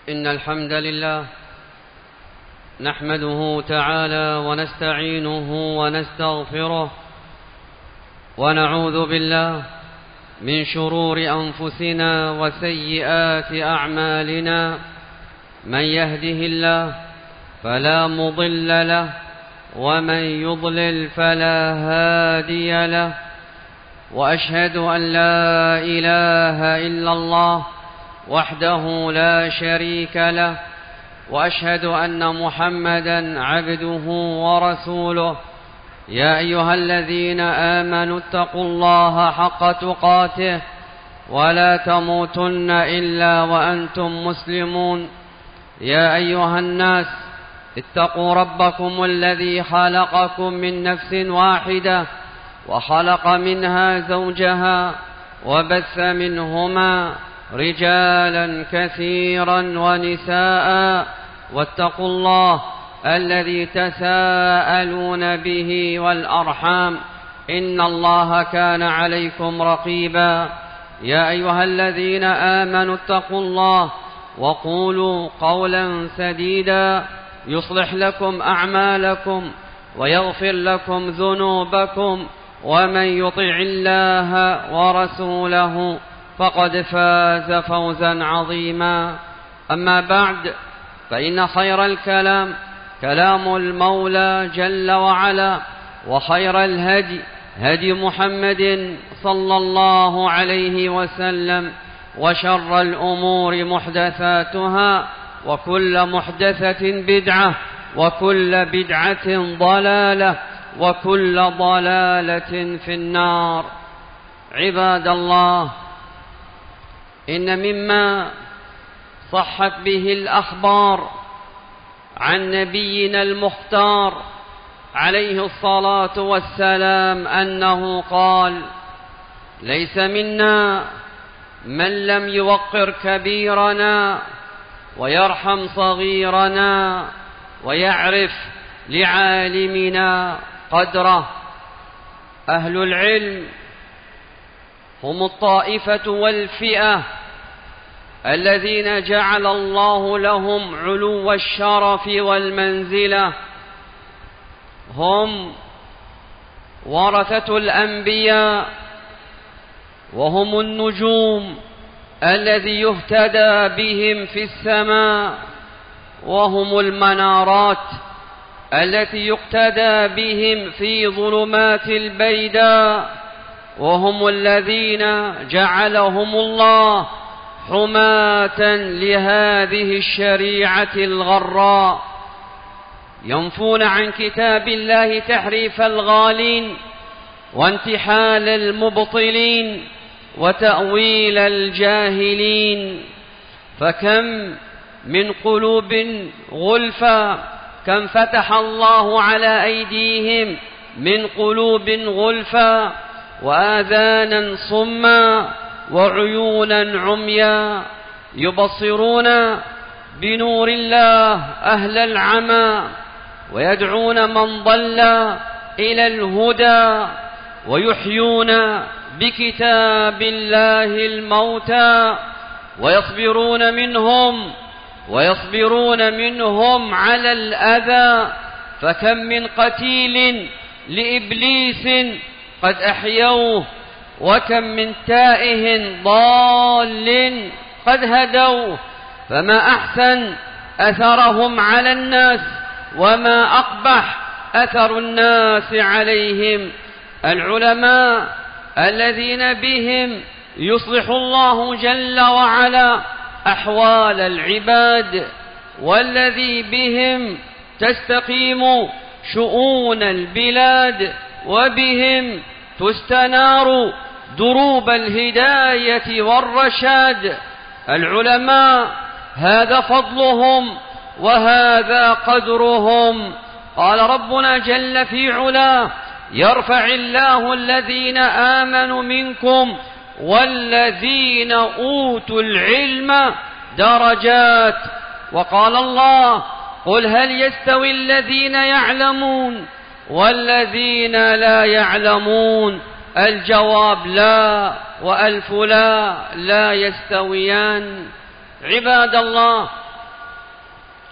إن الحمد لله نحمده تعالى ونستعينه ونستغفره ونعوذ بالله من شرور أنفسنا وسيئات أعمالنا. من يهده الله فلا مضل له ومن يضلل فلا هادي له، وأشهد أن لا إله إلا الله وحده لا شريك له، وأشهد أن محمدا عبده ورسوله. يا أيها الذين آمنوا اتقوا الله حق تقاته ولا تموتن إلا وأنتم مسلمون. يا أيها الناس اتقوا ربكم الذي خلقكم من نفس واحدة وخلق منها زوجها وبث منهما رجالا كثيرا ونساء، واتقوا الله الذي تساءلون به والأرحام إن الله كان عليكم رقيبا. يا أيها الذين آمنوا اتقوا الله وقولوا قولا سديدا يصلح لكم أعمالكم ويغفر لكم ذنوبكم، ومن يطع الله ورسوله فقد فاز فوزا عظيما. أما بعد، فإن خير الكلام كلام المولى جل وعلا، وخير الهدي هدي محمد صلى الله عليه وسلم، وشر الأمور محدثاتها، وكل محدثة بدعة، وكل بدعة ضلالة، وكل ضلالة في النار. عباد الله، إن مما صحت به الأخبار عن نبينا المختار عليه الصلاة والسلام أنه قال: ليس منا من لم يوقر كبيرنا ويرحم صغيرنا ويعرف لعالمنا قدره. أهل العلم هم الطائفة والفئة الذين جعل الله لهم علو الشرف والمنزلة، هم ورثة الأنبياء، وهم النجوم الذي يهتدى بهم في السماء، وهم المنارات التي يقتدى بهم في ظلمات البيداء، وهم الذين جعلهم الله حماة لهذه الشريعة الغراء، ينفون عن كتاب الله تحريف الغالين وانتحال المبطلين وتأويل الجاهلين. فكم من قلوب غلفا، كم فتح الله على أيديهم من قلوب غلفا، وآذانا صما، وعيونا عميا، يبصرون بنور الله أهل العمى، ويدعون من ضل إلى الهدى، ويحيون بكتاب الله الموتى، ويصبرون منهم على الأذى. فكم من قتيل لإبليس قد أحيوه، وكم من تائه ضال قد هدوه. فما أحسن أثرهم على الناس، وما أقبح أثر الناس عليهم. العلماء الذين بهم يصلح الله جل وعلا أحوال العباد، والذي بهم تستقيم شؤون البلاد، وبهم تستنار دروب الهداية والرشاد. العلماء هذا فضلهم وهذا قدرهم. قال ربنا جل في علاه: يرفع الله الذين آمنوا منكم والذين أوتوا العلم درجات. وقال الله: قل هل يستوي الذين يعلمون والذين لا يعلمون؟ الجواب لا، وألف لا، لا يستويان. عباد الله،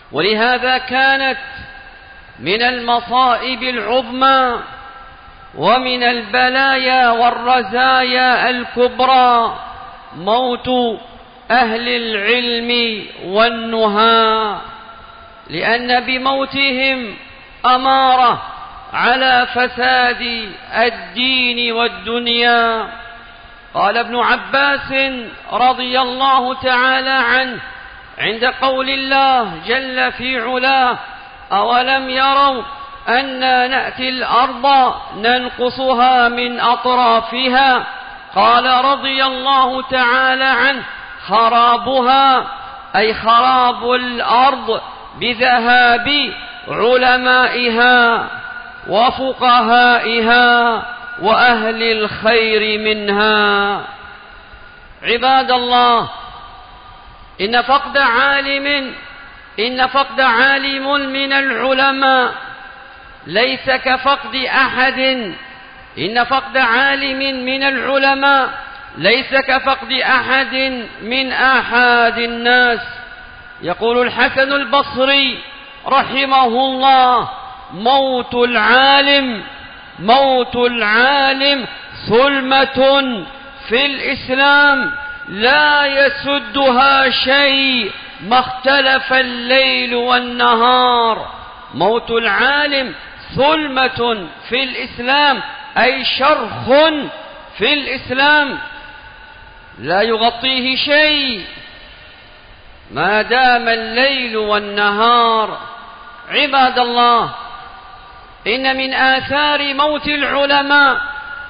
ولهذا كانت من المصائب العظمى ومن البلايا والرزايا الكبرى موت أهل العلم والنهى، لأن بموتهم أمارة على فساد الدين والدنيا. قال ابن عباس رضي الله تعالى عنه عند قول الله جل في علاه: أولم يروا أنا نأتي الأرض ننقصها من أطرافها؟ قال رضي الله تعالى عنه: خرابها أي خراب الأرض بذهاب علمائها وفقهائها وأهل الخير منها. عباد الله، إن فقد عالم من العلماء ليس كفقد أحد. إن فقد عالم من العلماء ليس كفقد أحد من آحاد الناس. يقول الحسن البصري رحمه الله: موت العالم ثلمة في الإسلام لا يسدها شيء ما اختلف الليل والنهار. موت العالم ثلمة في الإسلام أي شرخ في الإسلام لا يغطيه شيء ما دام الليل والنهار. عباد الله، إن من آثار موت العلماء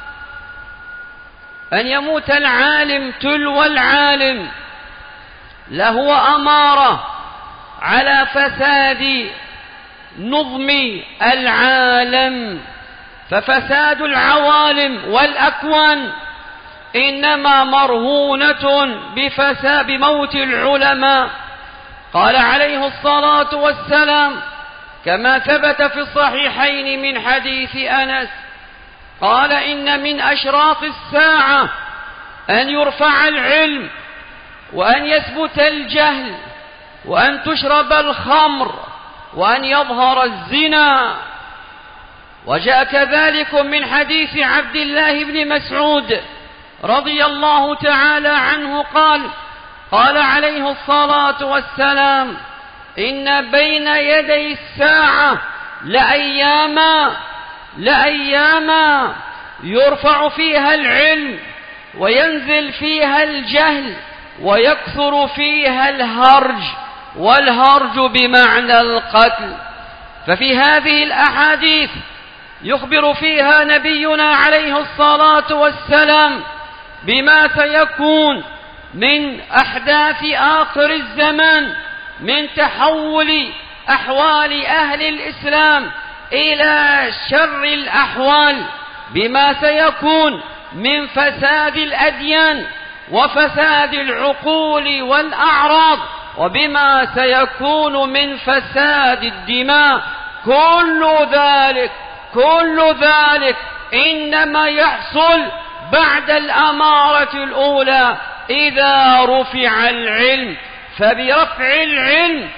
أن يموت العالم تلو العالم، لهو أمارة على فساد نظم العالم. ففساد العوالم والأكوان إنما مرهونة بموت العلماء. قال عليه الصلاة والسلام كما ثبت في الصحيحين من حديث أنس قال: إن من أشراط الساعة أن يرفع العلم، وأن يثبت الجهل، وأن تشرب الخمر، وأن يظهر الزنا. وجاء كذلك من حديث عبد الله بن مسعود رضي الله تعالى عنه قال عليه الصلاة والسلام: إن بين يدي الساعة لأياما يرفع فيها العلم وينزل فيها الجهل ويكثر فيها الهرج، والهرج بمعنى القتل. ففي هذه الأحاديث يخبر فيها نبينا عليه الصلاة والسلام بما سيكون من أحداث آخر الزمان من تحول أحوال أهل الإسلام إلى شر الأحوال، بما سيكون من فساد الأديان وفساد العقول والأعراض، وبما سيكون من فساد الدماء. كل ذلك إنما يحصل بعد الأمارة الأولى إذا رفع العلم. فبرفع العلم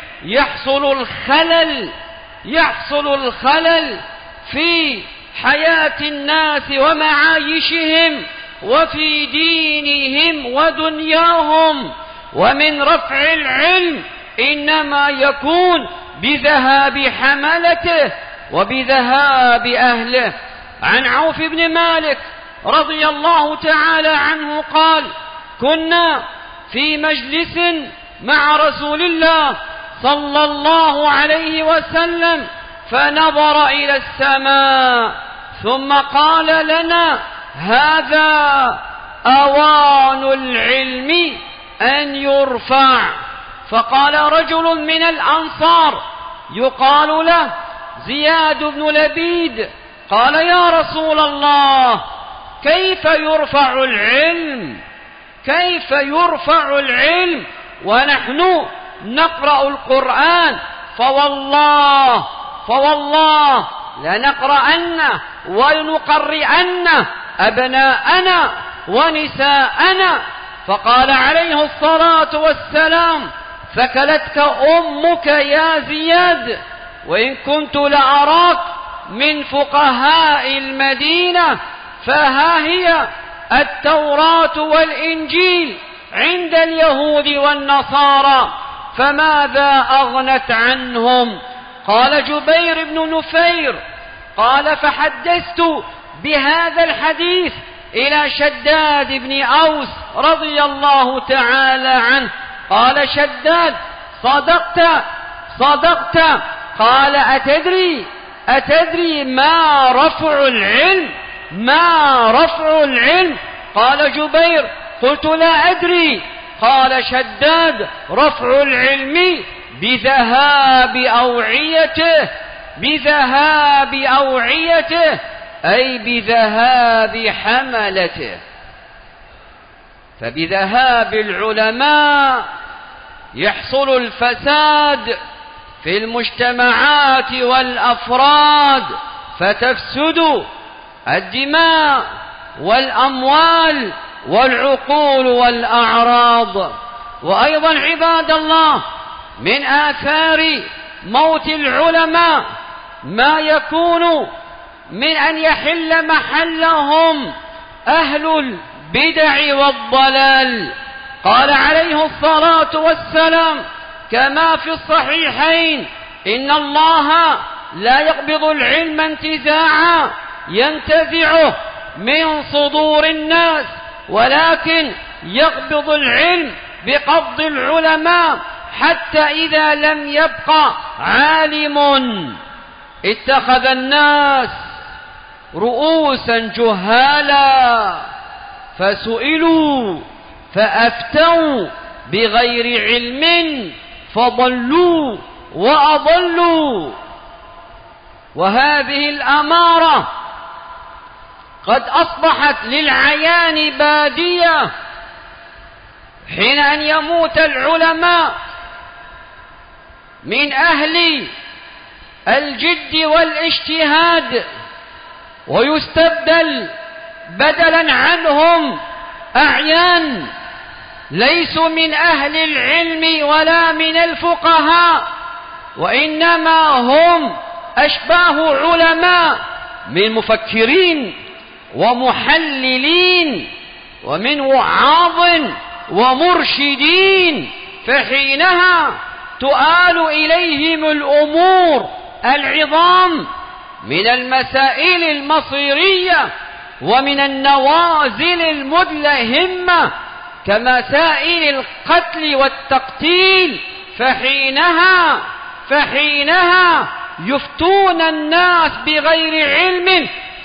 يحصل الخلل في حياة الناس ومعايشهم وفي دينهم ودنياهم. ومن رفع العلم إنما يكون بذهاب حملته وبذهاب أهله. عن عوف بن مالك رضي الله تعالى عنه قال: كنا في مجلس مع رسول الله صلى الله عليه وسلم فنظر إلى السماء ثم قال لنا: هذا أوان العلم أن يرفع. فقال رجل من الأنصار يقال له زياد بن لبيد قال: يا رسول الله، كيف يرفع العلم ونحن نقرأ القرآن؟ فوالله لنقرأنه ولنقرئنه أبناءنا ونساءنا. فقال عليه الصلاة والسلام: ثكلتك أمك يا زياد، وإن كنت لأراك من فقهاء المدينة، فها هي التوراة والإنجيل عند اليهود والنصارى، فماذا أغنت عنهم؟ قال جبير بن نفير قال فحدثت بهذا الحديث إلى شداد بن أوس رضي الله تعالى عنه. قال شداد صدقت. قال أتدري ما رفع العلم؟ قال جبير قلت لا أدري. قال شداد رفع العلم بذهاب أوعيته أي بذهاب حملته. فبذهاب العلماء يحصل الفساد في المجتمعات والأفراد، فتفسد الدماء والأموال والعقول والأعراض. وأيضا عباد الله، من آثار موت العلماء ما يكون من أن يحل محلهم أهل البدع والضلال. قال عليه الصلاة والسلام كما في الصحيحين: إن الله لا يقبض العلم انتزاعا ينتزعه من صدور الناس، ولكن يقبض العلم بقبض العلماء، حتى إذا لم يبق عالم اتخذ الناس رؤوسا جهالا فسئلوا فأفتوا بغير علم فضلوا وأضلوا. وهذه الأمارة قد أصبحت للعيان بادية، حين أن يموت العلماء من أهل الجد والاجتهاد ويستبدل بدلا عنهم أعيان ليسوا من أهل العلم ولا من الفقهاء، وإنما هم أشباه علماء من مفكرين ومحللين ومن وعاظ ومرشدين، فحينها تؤال إليهم الأمور العظام من المسائل المصيرية ومن النوازل المدلهمة كمسائل القتل والتقتيل، فحينها يفتون الناس بغير علم،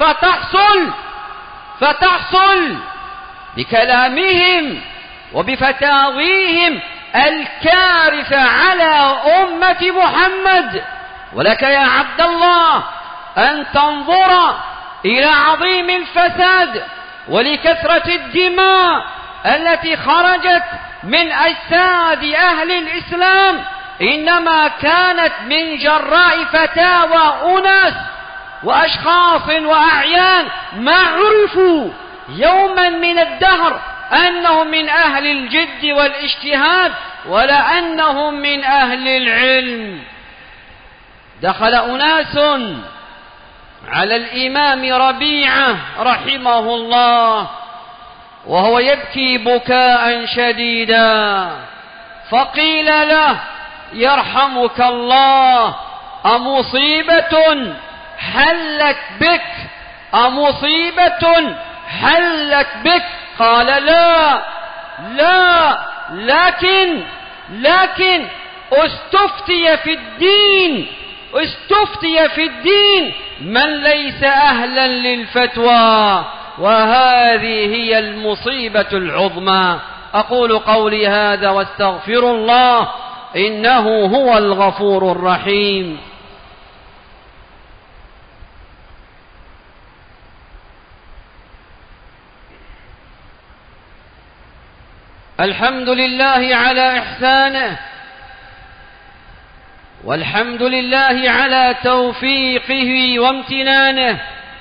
فتحصل بكلامهم وبفتاويهم الكارثة على أمة محمد. ولك يا عبد الله أن تنظر إلى عظيم الفساد ولكثرة الدماء التي خرجت من أجساد أهل الإسلام، إنما كانت من جراء فتاوى أناس وأشخاص وأعيان ما عرفوا يوما من الدهر أنهم من أهل الجد والاجتهاد ولا أنهم من أهل العلم. دخل أناس على الإمام ربيعة رحمه الله وهو يبكي بكاء شديدا، فقيل له: يرحمك الله، أمصيبة حلت بك؟ أمصيبة حلت بك؟ قال: لا، لكن استفتي في الدين من ليس أهلا للفتوى، وهذه هي المصيبة العظمى. أقول قولي هذا واستغفر الله، إنه هو الغفور الرحيم. الحمد لله على إحسانه، والحمد لله على توفيقه وامتنانه،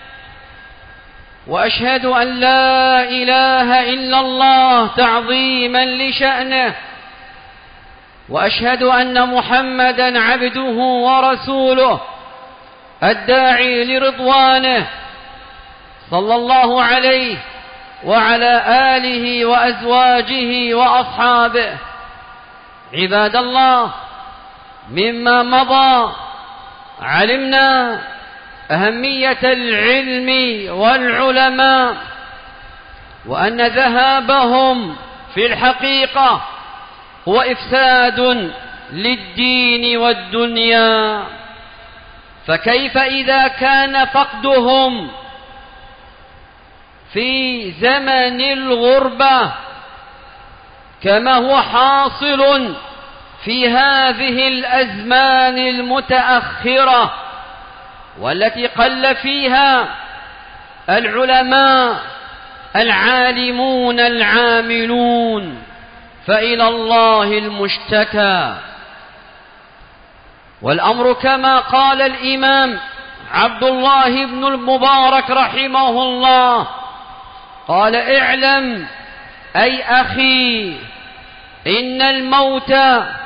وأشهد أن لا إله إلا الله تعظيما لشأنه، وأشهد أن محمدا عبده ورسوله الداعي لرضوانه، صلى الله عليه وعلى آله وأزواجه وأصحابه. عباد الله، مما مضى علمنا أهمية العلم والعلماء، وأن ذهابهم في الحقيقة هو إفساد للدين والدنيا. فكيف إذا كان فقدهم في زمن الغربة كما هو حاصل في هذه الأزمان المتأخرة والتي قل فيها العلماء العالمون العاملون، فإلى الله المشتكى. والأمر كما قال الإمام عبد الله بن المبارك رحمه الله، قال: اعلم أي أخي إن الموت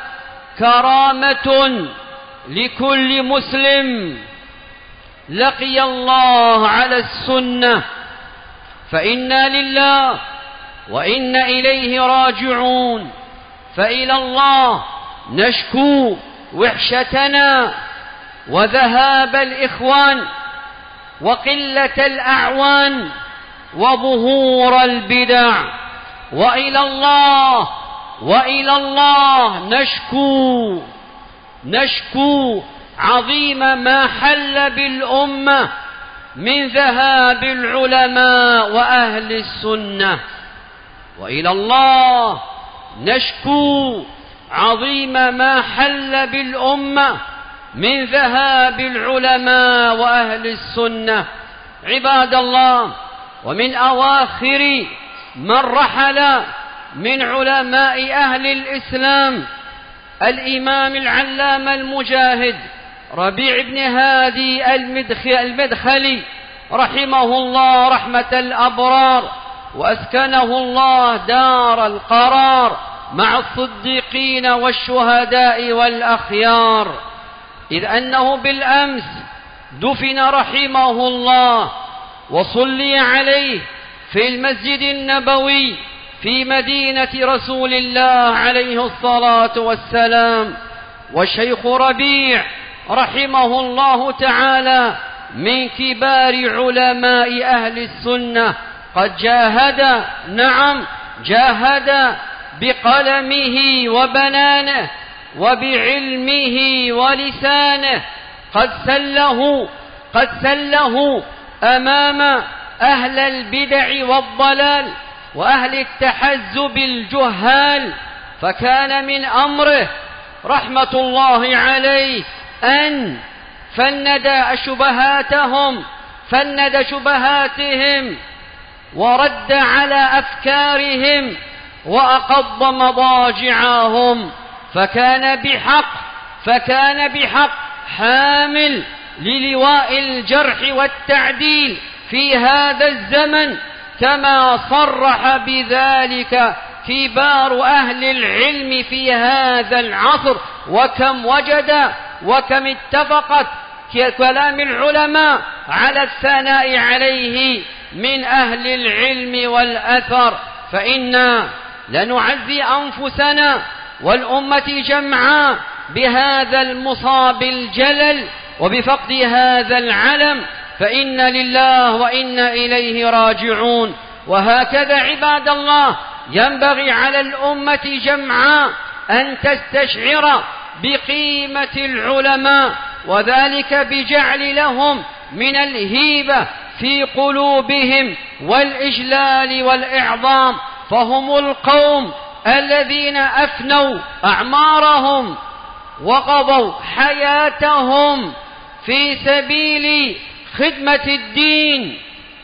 كرامة لكل مسلم لقي الله على السنة، فإنا لله وإنا إليه راجعون. فإلى الله نشكو وحشتنا وذهاب الإخوان وقلة الأعوان وظهور البدع، وإلى الله نشكو عظيم ما حل بالأمة من ذهاب العلماء وأهل السنة. وإلى الله نشكو عظيم ما حل بالأمة من ذهاب العلماء وأهل السنة. عباد الله، ومن أواخر من رحل من علماء أهل الإسلام الإمام العلامة المجاهد ربيع بن هادي المدخلي رحمه الله رحمة الأبرار، وأسكنه الله دار القرار مع الصديقين والشهداء والأخيار، إذ أنه بالأمس دفن رحمه الله وصلي عليه في المسجد النبوي في مدينة رسول الله عليه الصلاة والسلام. والشيخ ربيع رحمه الله تعالى من كبار علماء أهل السنة، قد جاهد بقلمه وبنانه وبعلمه ولسانه، قد سله أمام أهل البدع والضلال وأهل التحزب الجهال. فكان من أمره رحمة الله عليه أن فند شبهاتهم ورد على أفكارهم وأقض مضاجعهم، فكان بحق حامل للواء الجرح والتعديل في هذا الزمن، كما صرح بذلك كبار أهل العلم في هذا العصر. وكم اتفقت كلام العلماء على الثناء عليه من أهل العلم والأثر. فإنا لنعزي أنفسنا والأمة جمعاء بهذا المصاب الجلل وبفقد هذا العلم، فإنا لله وإنا إليه راجعون. وهكذا عباد الله ينبغي على الأمة جمعاء أن تستشعر بقيمة العلماء، وذلك بجعل لهم من الهيبة في قلوبهم والإجلال والإعظام، فهم القوم الذين أفنوا أعمارهم وقضوا حياتهم في سبيل خدمة الدين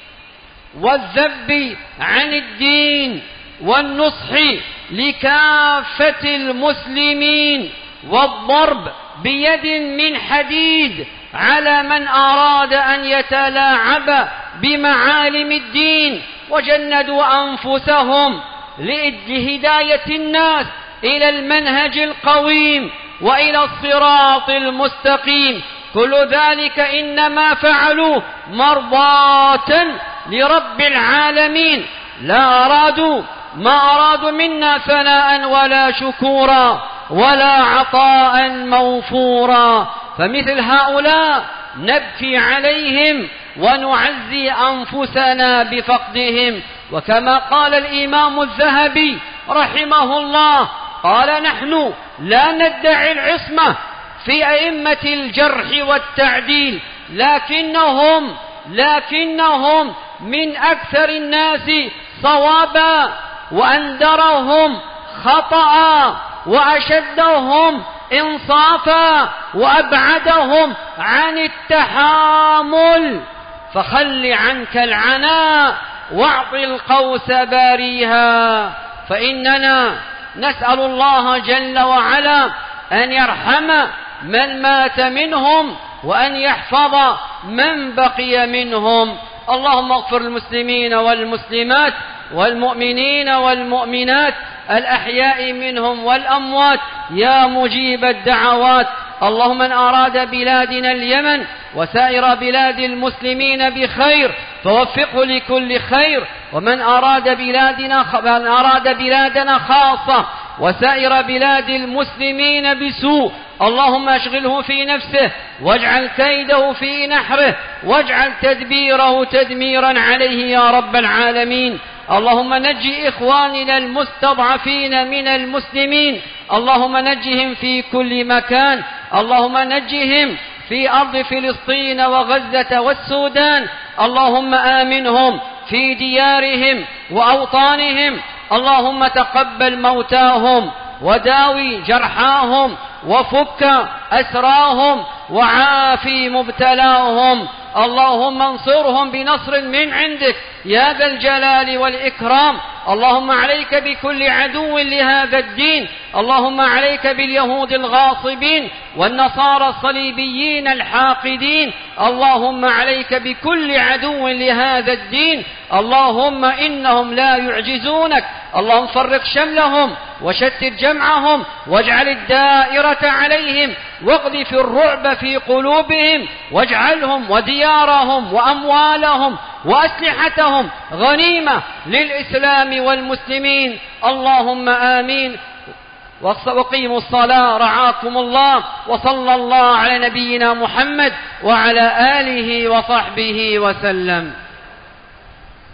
والذب عن الدين والنصح لكافة المسلمين والضرب بيد من حديد على من أراد أن يتلاعب بمعالم الدين، وجندوا أنفسهم لهداية الناس إلى المنهج القويم وإلى الصراط المستقيم. كل ذلك إنما فعلوه مرضاة لرب العالمين، ما أرادوا منا ثناء ولا شكورا ولا عطاء موفورا. فمثل هؤلاء نبكي عليهم ونعزي أنفسنا بفقدهم. وكما قال الإمام الذهبي رحمه الله قال: نحن لا ندعي العصمة في أئمة الجرح والتعديل، لكنهم من أكثر الناس صوابا وأندرهم خطأ وأشدهم إنصافا وأبعدهم عن التحامل. فخل عنك العناء واعط القوس باريها. فإننا نسأل الله جل وعلا أن يرحم من مات منهم وأن يحفظ من بقي منهم. اللهم اغفر المسلمين والمسلمات والمؤمنين والمؤمنات الأحياء منهم والأموات يا مجيب الدعوات. اللهم من أراد بلادنا اليمن وسائر بلاد المسلمين بخير فوفقه لكل خير، ومن أراد بلادنا خاصة وسائر بلاد المسلمين بسوء اللهم اشغله في نفسه واجعل كيده في نحره واجعل تدبيره تدميرا عليه يا رب العالمين. اللهم نجي إخواننا المستضعفين من المسلمين، اللهم نجهم في كل مكان، اللهم نجهم في أرض فلسطين وغزة والسودان، اللهم آمنهم في ديارهم وأوطانهم، اللهم تقبل موتاهم وداوي جرحاهم وفك أسراهم وعافي مبتلاهم. اللهم انصرهم بنصر من عندك يا ذا الجلال والإكرام. اللهم عليك بكل عدو لهذا الدين، اللهم عليك باليهود الغاصبين والنصارى الصليبيين الحاقدين، اللهم عليك بكل عدو لهذا الدين، اللهم إنهم لا يعجزونك. اللهم فرق شملهم وشتت جمعهم واجعل الدائرة عليهم واقذف الرعب في قلوبهم واجعلهم وديارهم وأموالهم وأسلحتهم غنيمة للإسلام والمسلمين. اللهم آمين. وقيموا الصلاة رعاكم الله. وصلى الله على نبينا محمد وعلى آله وصحبه وسلم.